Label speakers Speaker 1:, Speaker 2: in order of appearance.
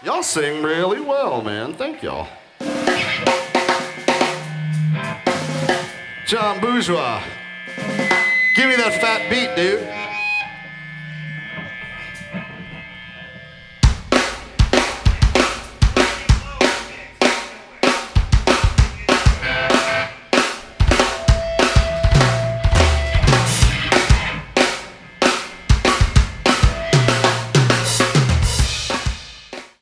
Speaker 1: Y'all sing really well, man. Thank y'all. John Bourgeois. Give me that fat beat, dude.